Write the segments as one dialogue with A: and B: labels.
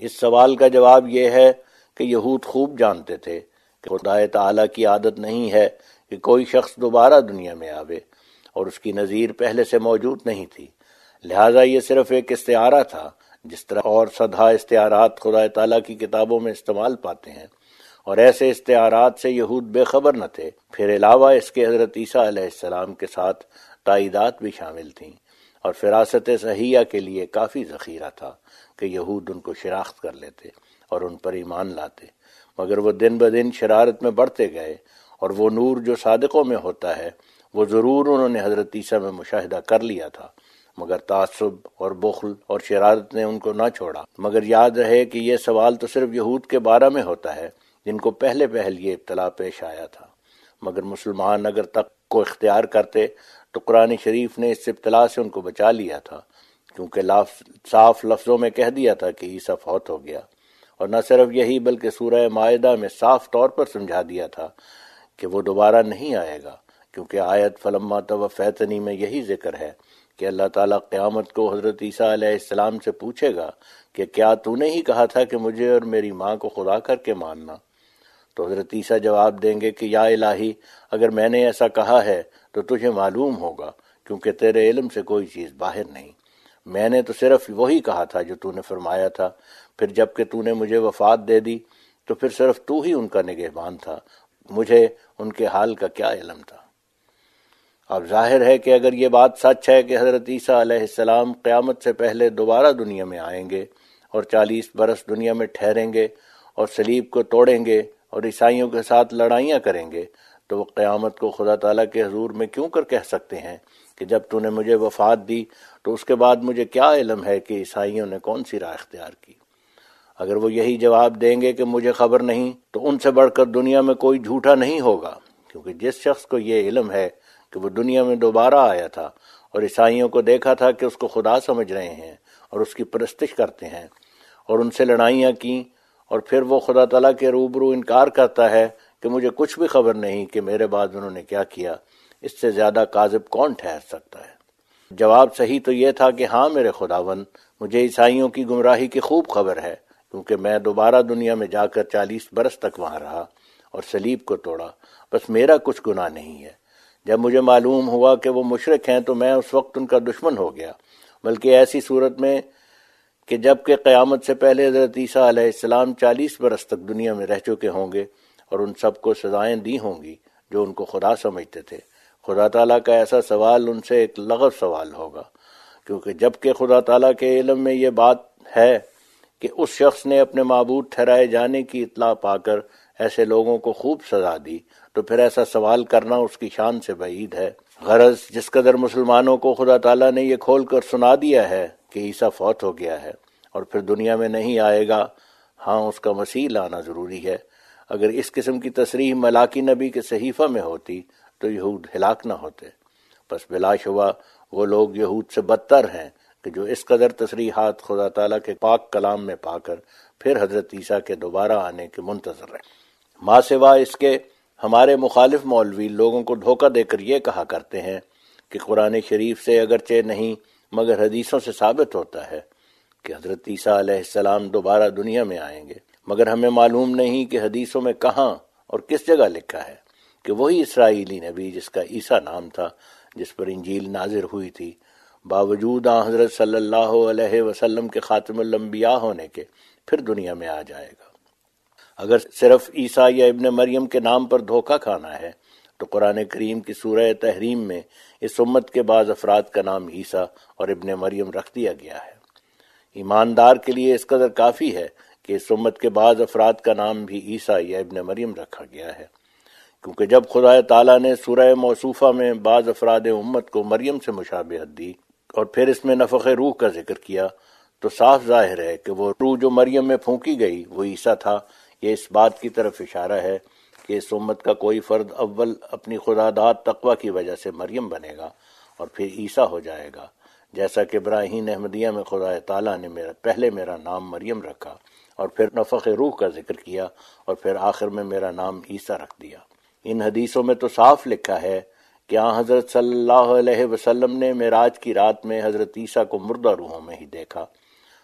A: اس سوال کا جواب یہ ہے کہ یہود خوب جانتے تھے کہ خدا تعالیٰ کی عادت نہیں ہے کہ کوئی شخص دوبارہ دنیا میں آوے، اور اس کی نظیر پہلے سے موجود نہیں تھی، لہٰذا یہ صرف ایک استعارہ تھا، جس طرح اور صدہا استعارات خدا تعالیٰ کی کتابوں میں استعمال پاتے ہیں، اور ایسے استعارات سے یہود بے خبر نہ تھے۔ پھر علاوہ اس کے حضرت عیسیٰ علیہ السلام کے ساتھ تائیدات بھی شامل تھیں، اور فراست صحیحہ کے لیے کافی ذخیرہ تھا کہ یہود ان کو شناخت کر لیتے اور ان پر ایمان لاتے، مگر وہ دن بدن شرارت میں بڑھتے گئے، اور وہ نور جو صادقوں میں ہوتا ہے وہ ضرور انہوں نے حضرت عیسیٰ میں مشاہدہ کر لیا تھا، مگر تعصب اور بخل اور شرارت نے ان کو نہ چھوڑا۔ مگر یاد رہے کہ یہ سوال تو صرف یہود کے بارے میں ہوتا ہے جن کو پہلے یہ ابتلا پیش آیا تھا، مگر مسلمان اگر تک کو اختیار کرتے تو قرآن شریف نے اس ابتلا سے ان کو بچا لیا تھا، کیونکہ صاف لفظوں میں کہہ دیا تھا کہ عیسیٰ فوت ہو گیا، اور نہ صرف یہی بلکہ سورہ مائدہ میں صاف طور پر سمجھا دیا تھا کہ وہ دوبارہ نہیں آئے گا، کیونکہ آیت فلما توفیتنی میں یہی ذکر ہے کہ اللہ تعالیٰ قیامت کو حضرت عیسیٰ علیہ السلام سے پوچھے گا کہ کیا تو نے ہی کہا تھا کہ مجھے اور میری ماں کو خدا کر کے ماننا؟ تو حضرت عیسیٰ جواب دیں گے کہ یا الہی، اگر میں نے ایسا کہا ہے تو تجھے معلوم ہوگا، کیونکہ تیرے علم سے کوئی چیز باہر نہیں۔ میں نے تو صرف وہی کہا تھا جو تو نے فرمایا تھا، پھر جب کہ تو نے مجھے وفات دے دی تو پھر صرف تو ہی ان کا نگہبان تھا، مجھے ان کے حال کا کیا علم تھا؟ اب ظاہر ہے کہ اگر یہ بات سچ ہے کہ حضرت عیسیٰ علیہ السلام قیامت سے پہلے دوبارہ دنیا میں آئیں گے اور 40 برس دنیا میں ٹھہریں گے اور صلیب کو توڑیں گے اور عیسائیوں کے ساتھ لڑائیاں کریں گے، تو وہ قیامت کو خدا تعالیٰ کے حضور میں کیوں کر کہہ سکتے ہیں کہ جب تو نے مجھے وفات دی تو اس کے بعد مجھے کیا علم ہے کہ عیسائیوں نے کون سی راہ اختیار کی؟ اگر وہ یہی جواب دیں گے کہ مجھے خبر نہیں، تو ان سے بڑھ کر دنیا میں کوئی جھوٹا نہیں ہوگا، کیونکہ جس شخص کو یہ علم ہے کہ وہ دنیا میں دوبارہ آیا تھا اور عیسائیوں کو دیکھا تھا کہ اس کو خدا سمجھ رہے ہیں اور اس کی پرستش کرتے ہیں اور ان سے لڑائیاں کیں، اور پھر وہ خدا تعالیٰ کے روبرو انکار کرتا ہے کہ مجھے کچھ بھی خبر نہیں کہ میرے بعد انہوں نے کیا کیا، اس سے زیادہ کاذب کون ٹھہر سکتا ہے؟ جواب صحیح تو یہ تھا کہ ہاں میرے خداوند، مجھے عیسائیوں کی گمراہی کی خوب خبر ہے، کیونکہ میں دوبارہ دنیا میں جا کر 40 برس تک وہاں رہا اور صلیب کو توڑا، بس میرا کچھ گناہ نہیں ہے۔ جب مجھے معلوم ہوا کہ وہ مشرک ہیں تو میں اس وقت ان کا دشمن ہو گیا، بلکہ ایسی صورت میں کہ جب کہ قیامت سے پہلے حضرت عیسیٰ علیہ السلام 40 برس تک دنیا میں رہ چکے ہوں گے اور ان سب کو سزائیں دی ہوں گی جو ان کو خدا سمجھتے تھے۔ خدا تعالیٰ کا ایسا سوال ان سے ایک لغو سوال ہوگا، کیونکہ جب کہ خدا تعالیٰ کے علم میں یہ بات ہے کہ اس شخص نے اپنے معبود ٹھہرائے جانے کی اطلاع پا کر ایسے لوگوں کو خوب سزا دی، تو پھر ایسا سوال کرنا اس کی شان سے بعید ہے۔ غرض جس قدر مسلمانوں کو خدا تعالیٰ نے یہ کھول کر سنا دیا ہے کہ عیسیٰ فوت ہو گیا ہے اور پھر دنیا میں نہیں آئے گا، ہاں اس کا مسیح لانا ضروری ہے۔ اگر اس قسم کی تصریح ملاکی نبی کے صحیفہ میں ہوتی تو یہود ہلاک نہ ہوتے، پس بلا شبہ وہ لوگ یہود سے بدتر ہیں کہ جو اس قدر تصریحات خدا تعالیٰ کے پاک کلام میں پا کر پھر حضرت عیسیٰ کے دوبارہ آنے کے منتظر ہیں۔ ماں سوا اس کے ہمارے مخالف مولوی لوگوں کو دھوکہ دے کر یہ کہا کرتے ہیں کہ قرآن شریف سے اگرچہ نہیں مگر حدیثوں سے ثابت ہوتا ہے کہ حضرت عیسیٰ علیہ السلام دوبارہ دنیا میں آئیں گے، مگر ہمیں معلوم نہیں کہ حدیثوں میں کہاں اور کس جگہ لکھا ہے کہ وہی اسرائیلی نبی جس کا عیسیٰ نام تھا، جس پر انجیل نازل ہوئی تھی، باوجود حضرت صلی اللہ علیہ وسلم کے خاتم الانبیاء ہونے کے پھر دنیا میں آ جائے گا۔ اگر صرف عیسیٰ یا ابن مریم کے نام پر دھوکہ کھانا ہے تو قرآن کریم کی سورہ تحریم میں اس امت کے بعض افراد کا نام عیسیٰ اور ابن مریم رکھ دیا گیا ہے۔ ایماندار کے لیے اس قدر کافی ہے کہ اس امت کے بعض افراد کا نام بھی عیسیٰ یا ابن مریم رکھا گیا ہے، کیونکہ جب خدا تعالیٰ نے سورہ موصوفہ میں بعض افراد امت کو مریم سے مشابہت دی اور پھر اس میں نفخ روح کا ذکر کیا تو صاف ظاہر ہے کہ وہ روح جو مریم میں پھونکی گئی وہ عیسیٰ تھا۔ یہ اس بات کی طرف اشارہ ہے کہ اس امت کا کوئی فرد اول اپنی خداداد تقوی کی وجہ سے مریم بنے گا اور پھر عیسیٰ ہو جائے گا، جیسا کہ ابراہیم احمدیہ میں خدا تعالیٰ نے پہلے میرا نام مریم رکھا اور پھر نفخ روح کا ذکر کیا اور پھر آخر میں میرا نام عیسیٰ رکھ دیا۔ ان حدیثوں میں تو صاف لکھا ہے کہ حضرت صلی اللہ علیہ وسلم نے معراج کی رات میں حضرت عیسیٰ کو مردہ روحوں میں ہی دیکھا،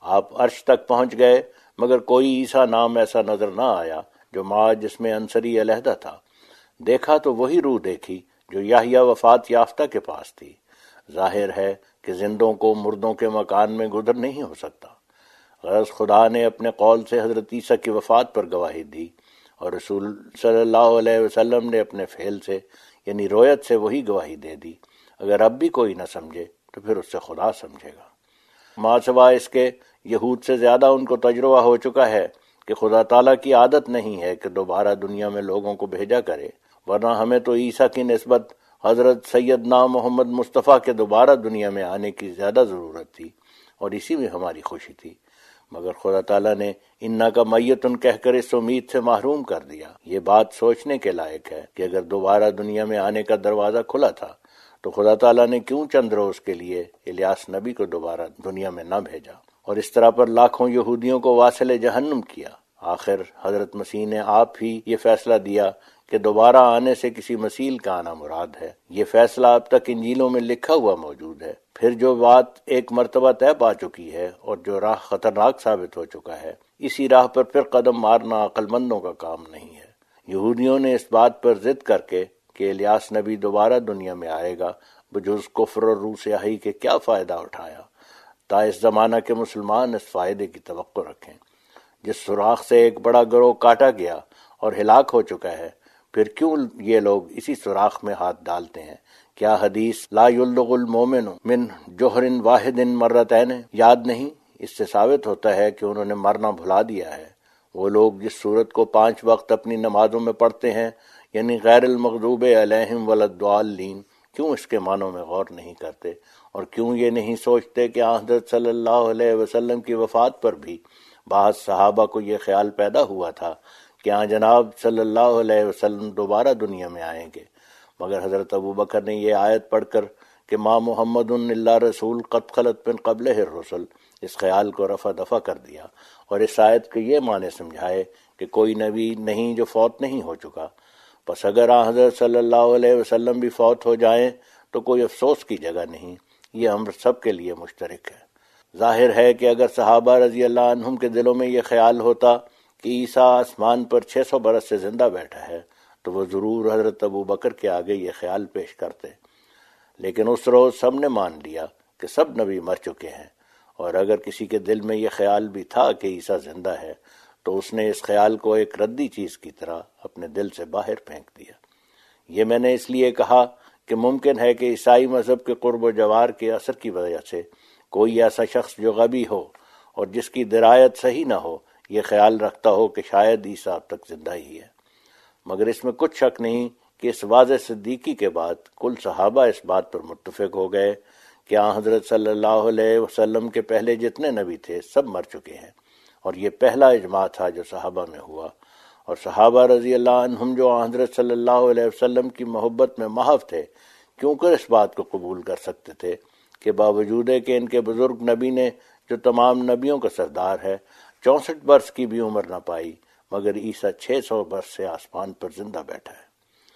A: آپ عرش تک پہنچ گئے مگر کوئی عیسیٰ نام ایسا نظر نہ آیا جو معاذ جس میں انصری علیحدہ تھا۔ دیکھا تو وہی روح دیکھی جو یحییٰ وفات یافتہ کے پاس تھی۔ ظاہر ہے کہ زندوں کو مردوں کے مکان میں گزر نہیں ہو سکتا۔ غرض خدا نے اپنے قول سے حضرت عیسیٰ کی وفات پر گواہی دی، اور رسول صلی اللہ علیہ وسلم نے اپنے فعل سے یعنی رویت سے وہی گواہی دے دی۔ اگر اب بھی کوئی نہ سمجھے تو پھر اس سے خدا سمجھے گا۔ ماں سوائے اس کے یہود سے زیادہ ان کو تجربہ ہو چکا ہے کہ خدا تعالیٰ کی عادت نہیں ہے کہ دوبارہ دنیا میں لوگوں کو بھیجا کرے، ورنہ ہمیں تو عیسیٰ کی نسبت حضرت سیدنا محمد مصطفیٰ کے دوبارہ دنیا میں آنے کی زیادہ ضرورت تھی، اور اسی میں ہماری خوشی تھی، مگر خدا تعالیٰ نے انا کا میتن کہہ کر اس امید سے محروم کر دیا۔ یہ بات سوچنے کے لائق ہے کہ اگر دوبارہ دنیا میں آنے کا دروازہ کھلا تھا تو خدا تعالیٰ نے کیوں چند روز کے لیے الیاس نبی کو دوبارہ دنیا میں نہ بھیجا، اور اس طرح پر لاکھوں یہودیوں کو واصل جہنم کیا۔ آخر حضرت مسیح نے آپ ہی یہ فیصلہ دیا کہ دوبارہ آنے سے کسی مسیح کا آنا مراد ہے۔ یہ فیصلہ اب تک انجیلوں میں لکھا ہوا موجود ہے۔ پھر جو بات ایک مرتبہ طے پا چکی ہے اور جو راہ خطرناک ثابت ہو چکا ہے، اسی راہ پر پھر قدم مارنا عقل مندوں کا کام نہیں ہے۔ یہودیوں نے اس بات پر ضد کر کے کہ الیاس نبی دوبارہ دنیا میں آئے گا بجز کفر اور روح سیاہی کے کیا فائدہ اٹھایا، تا اس زمانہ کے مسلمان اس فائدے کی توقع رکھیں۔ جس سوراخ سے ایک بڑا گروہ کاٹا گیا اور ہلاک ہو چکا ہے، پھر کیوں یہ لوگ اسی سوراخ میں ہاتھ ڈالتے ہیں؟ کیا حدیث لا یلدغ المومن من جوہر واحد مرتین یاد نہیں؟ اس سے ثابت ہوتا ہے کہ انہوں نے مرنا بھلا دیا ہے۔ وہ لوگ جس صورت کو 5 وقت اپنی نمازوں میں پڑھتے ہیں، یعنی غیر المغضوب علیہم ولا الضالین، کیوں اس کے معنوں میں غور نہیں کرتے، اور کیوں یہ نہیں سوچتے کہ حضرت صلی اللہ علیہ وسلم کی وفات پر بھی بعض صحابہ کو یہ خیال پیدا ہوا تھا کہ جناب صلی اللہ علیہ وسلم دوبارہ دنیا میں آئیں گے، مگر حضرت ابوبکر نے یہ آیت پڑھ کر کہ ما محمد الا رسول قد خلت من قبلہ الرسل، اس خیال کو رفع دفع کر دیا، اور اس آیت کے یہ معنی سمجھائے کہ کوئی نبی نہیں جو فوت نہیں ہو چکا۔ پس اگر حضرت صلی اللہ علیہ وسلم بھی فوت ہو جائیں تو کوئی افسوس کی جگہ نہیں، یہ امر سب کے لیے مشترک ہے۔ ظاہر ہے کہ اگر صحابہ رضی اللہ عنہم کے دلوں میں یہ خیال ہوتا کہ عیسیٰ آسمان پر 600 برس سے زندہ بیٹھا ہے تو وہ ضرور حضرت ابوبکر کے آگے یہ خیال پیش کرتے، لیکن اس روز سب نے مان لیا کہ سب نبی مر چکے ہیں، اور اگر کسی کے دل میں یہ خیال بھی تھا کہ عیسیٰ زندہ ہے تو اس نے اس خیال کو ایک ردی چیز کی طرح اپنے دل سے باہر پھینک دیا۔ یہ میں نے اس لیے کہا کہ ممکن ہے کہ عیسائی مذہب کے قرب و جوار کے اثر کی وجہ سے کوئی ایسا شخص جو غبی ہو اور جس کی درایت صحیح نہ ہو یہ خیال رکھتا ہو کہ شاید عیسیٰ اب تک زندہ ہی ہے، مگر اس میں کچھ شک نہیں کہ اس واضح صدیقی کے بعد کل صحابہ اس بات پر متفق ہو گئے کہ حضرت صلی اللہ علیہ وسلم کے پہلے جتنے نبی تھے سب مر چکے ہیں، اور یہ پہلا اجماع تھا جو صحابہ میں ہوا، اور صحابہ رضی اللہ عنہم جو حضرت صلی اللہ علیہ وسلم کی محبت میں محو تھے کیوں کر اس بات کو قبول کر سکتے تھے کہ باوجود ہے کہ ان کے بزرگ نبی نے جو تمام نبیوں کا سردار ہے 64 برس کی بھی عمر نہ پائی، مگر عیسیٰ 600 برس سے آسمان پر زندہ بیٹھا ہے۔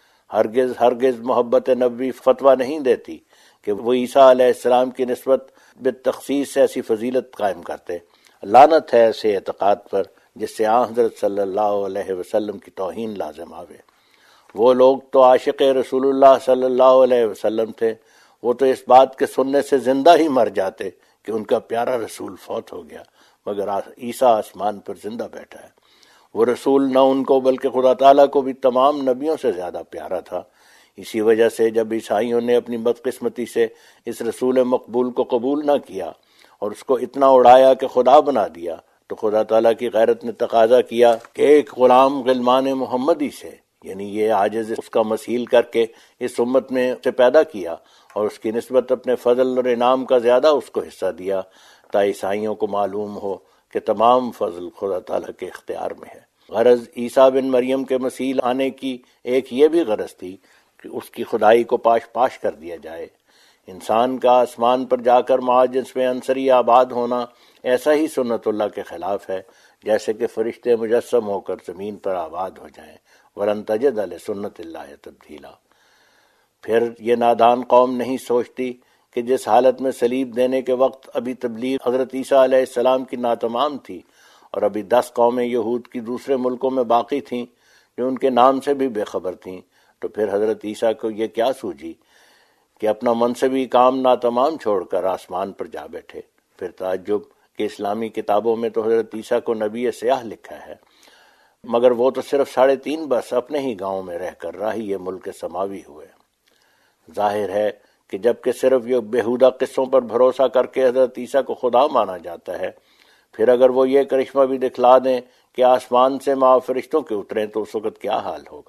A: ہرگز محبت نبوی فتویٰ نہیں دیتی کہ وہ عیسیٰ علیہ السلام کی نسبت بالتخصیص سے ایسی فضیلت قائم کرتے۔ لعنت ہے ایسے اعتقاد پر جس سے حضرت صلی اللہ علیہ وسلم کی توہین لازم آوے۔ وہ لوگ تو عاشق رسول اللہ صلی اللہ علیہ وسلم تھے، وہ تو اس بات کے سننے سے زندہ ہی مر جاتے کہ ان کا پیارا رسول فوت ہو گیا، مگر عیسیٰ آسمان پر زندہ بیٹھا ہے۔ وہ رسول نہ ان کو بلکہ خدا تعالیٰ کو بھی تمام نبیوں سے زیادہ پیارا تھا۔ اسی وجہ سے جب عیسائیوں نے اپنی بدقسمتی سے اس رسول مقبول کو قبول نہ کیا اور اس کو اتنا اڑایا کہ خدا بنا دیا، تو خدا تعالیٰ کی غیرت نے تقاضا کیا کہ ایک غلام غلمان محمدی سے، یعنی یہ عاجز اس کا مثیل کر کے اس امت میں سے پیدا کیا اور اس کی نسبت اپنے فضل اور انعام کا زیادہ اس کو حصہ دیا، تا عیسائیوں کو معلوم ہو کہ تمام فضل خدا تعالیٰ کے اختیار میں ہے۔ غرض عیسیٰ بن مریم کے مثیل آنے کی ایک یہ بھی غرض تھی کہ اس کی خدائی کو پاش پاش کر دیا جائے۔ انسان کا آسمان پر جا کر معاجز میں عنصری آباد ہونا ایسا ہی سنت اللہ کے خلاف ہے جیسے کہ فرشتے مجسم ہو کر زمین پر آباد ہو جائیں، ورن تجد لسنت اللہ تبدیلا۔ پھر یہ نادان قوم نہیں سوچتی کہ جس حالت میں صلیب دینے کے وقت ابھی تبلیغ حضرت عیسیٰ علیہ السلام کی ناتمام تھی اور ابھی 10 قومیں یہود کی دوسرے ملکوں میں باقی تھیں جو ان کے نام سے بھی بے خبر تھیں، تو پھر حضرت عیسیٰ کو یہ کیا سوجی کہ اپنا منصبی کام ناتمام چھوڑ کر آسمان پر جا بیٹھے۔ پھر تعجب کہ اسلامی کتابوں میں تو حضرت عیسیٰ کو نبی سیاہ لکھا ہے، مگر وہ تو صرف 3.5 برس اپنے ہی گاؤں میں رہ کر راہی یہ ملک سماوی ہوئے۔ ظاہر ہے کہ جب کہ صرف یہ بیہودہ قصوں پر بھروسہ کر کے حضرت عیسیٰ کو خدا مانا جاتا ہے، پھر اگر وہ یہ کرشمہ بھی دکھلا دیں کہ آسمان سے ماں فرشتوں کے اتریں تو اس وقت کیا حال ہوگا۔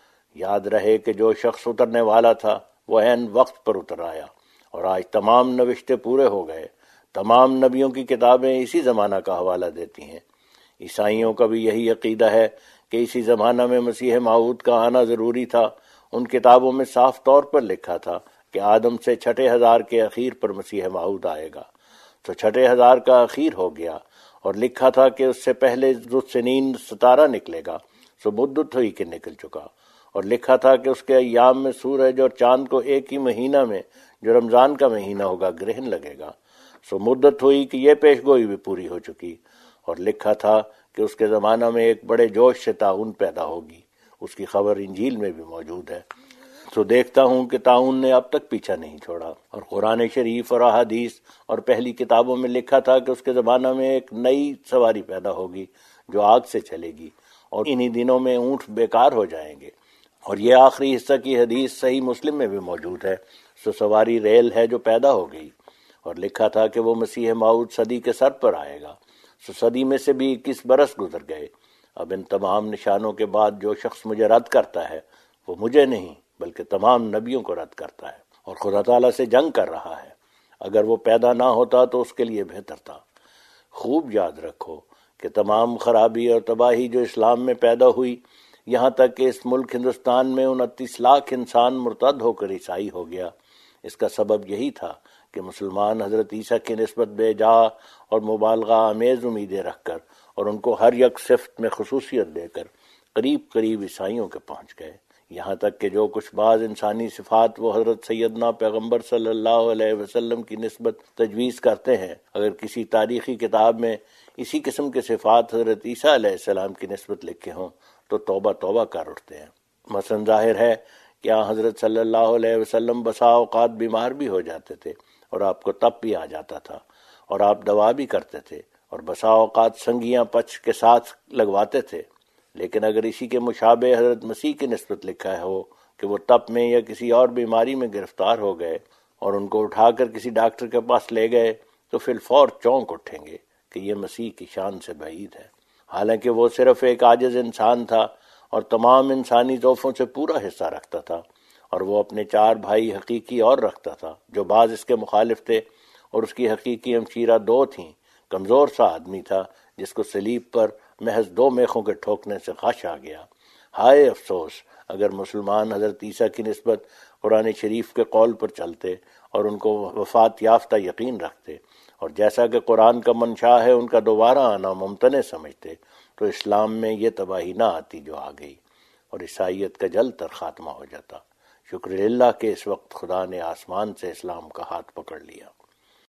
A: یاد رہے کہ جو شخص اترنے والا تھا وہ عین وقت پر اتر آیا، اور آج تمام نوشتے پورے ہو گئے۔ تمام نبیوں کی کتابیں اسی زمانہ کا حوالہ دیتی ہیں۔ عیسائیوں کا بھی یہی عقیدہ ہے کہ اسی زمانہ میں مسیح موعود کا آنا ضروری تھا۔ ان کتابوں میں صاف طور پر لکھا تھا کہ آدم سے 6,000 کے اخیر پر مسیح موعود آئے گا، تو 6,000 کا اخیر ہو گیا، اور لکھا تھا کہ اس سے پہلے ذو سنین ستارہ نکلے گا، سو مدت ہوئی کہ نکل چکا، اور لکھا تھا کہ اس کے ایام میں سورج اور چاند کو ایک ہی مہینہ میں جو رمضان کا مہینہ ہوگا گرہن لگے گا، سو مدت ہوئی کہ یہ پیش گوئی بھی پوری ہو چکی، اور لکھا تھا کہ اس کے زمانہ میں ایک بڑے جوش سے طاعون پیدا ہوگی۔ اس کی خبر انجیل میں بھی موجود ہے۔ تو دیکھتا ہوں کہ طاعون نے اب تک پیچھا نہیں چھوڑا، اور قرآن شریف اور احادیث اور پہلی کتابوں میں لکھا تھا کہ اس کے زمانہ میں ایک نئی سواری پیدا ہوگی جو آگ سے چلے گی، اور انہی دنوں میں اونٹ بیکار ہو جائیں گے، اور یہ آخری حصہ کی حدیث صحیح مسلم میں بھی موجود ہے۔ سو سواری ریل ہے جو پیدا ہو گئی، اور لکھا تھا کہ وہ مسیح موعود صدی کے سر پر آئے گا۔ سو صدی میں سے بھی 21 برس گزر گئے۔ اب ان تمام نشانوں کے بعد جو شخص مجھے رد کرتا ہے وہ مجھے نہیں بلکہ تمام نبیوں کو رد کرتا ہے، اور خدا تعالیٰ سے جنگ کر رہا ہے۔ اگر وہ پیدا نہ ہوتا تو اس کے لیے بہتر تھا۔ خوب یاد رکھو کہ تمام خرابی اور تباہی جو اسلام میں پیدا ہوئی، یہاں تک کہ اس ملک ہندوستان میں 29 لاکھ انسان مرتد ہو کر عیسائی ہو گیا، اس کا سبب یہی تھا کہ مسلمان حضرت عیسیٰ کی نسبت بے جا اور مبالغہ آمیز امیدیں رکھ کر اور ان کو ہر یک صفت میں خصوصیت دے کر قریب قریب عیسائیوں کے پہنچ گئے، یہاں تک کہ جو کچھ بعض انسانی صفات وہ حضرت سیدنا پیغمبر صلی اللہ علیہ وسلم کی نسبت تجویز کرتے ہیں، اگر کسی تاریخی کتاب میں اسی قسم کے صفات حضرت عیسیٰ علیہ السلام کی نسبت لکھے ہوں تو توبہ توبہ کر اٹھتے ہیں۔ مثلا ظاہر ہے کہ حضرت صلی اللہ علیہ وسلم بسا اوقات بیمار بھی ہو جاتے تھے اور آپ کو تپ بھی آ جاتا تھا، اور آپ دوا بھی کرتے تھے، اور بسا اوقات سنگیاں پچ کے ساتھ لگواتے تھے۔ لیکن اگر اسی کے مشابہ حضرت مسیح کی نسبت لکھا ہو کہ وہ تپ میں یا کسی اور بیماری میں گرفتار ہو گئے اور ان کو اٹھا کر کسی ڈاکٹر کے پاس لے گئے، تو فی الفور چونک اٹھیں گے کہ یہ مسیح کی شان سے بعید ہے، حالانکہ وہ صرف ایک عاجز انسان تھا اور تمام انسانی ضعفوں سے پورا حصہ رکھتا تھا، اور وہ اپنے 4 بھائی حقیقی اور رکھتا تھا جو بعض اس کے مخالف تھے، اور اس کی حقیقی ہمشیرہ 2 تھیں۔ کمزور سا آدمی تھا جس کو صلیب پر محض 2 میخوں کے ٹھوکنے سے غش آ گیا۔ ہائے افسوس اگر مسلمان حضرت عیسیٰ کی نسبت قرآن شریف کے قول پر چلتے اور ان کو وفات یافتہ یقین رکھتے، اور جیسا کہ قرآن کا منشا ہے ان کا دوبارہ آنا ممتنع سمجھتے، تو اسلام میں یہ تباہی نہ آتی جو آ گئی، اور عیسائیت کا جلد تر خاتمہ ہو جاتا۔ شکر اللہ کہ اس وقت خدا نے آسمان سے اسلام کا ہاتھ پکڑ لیا۔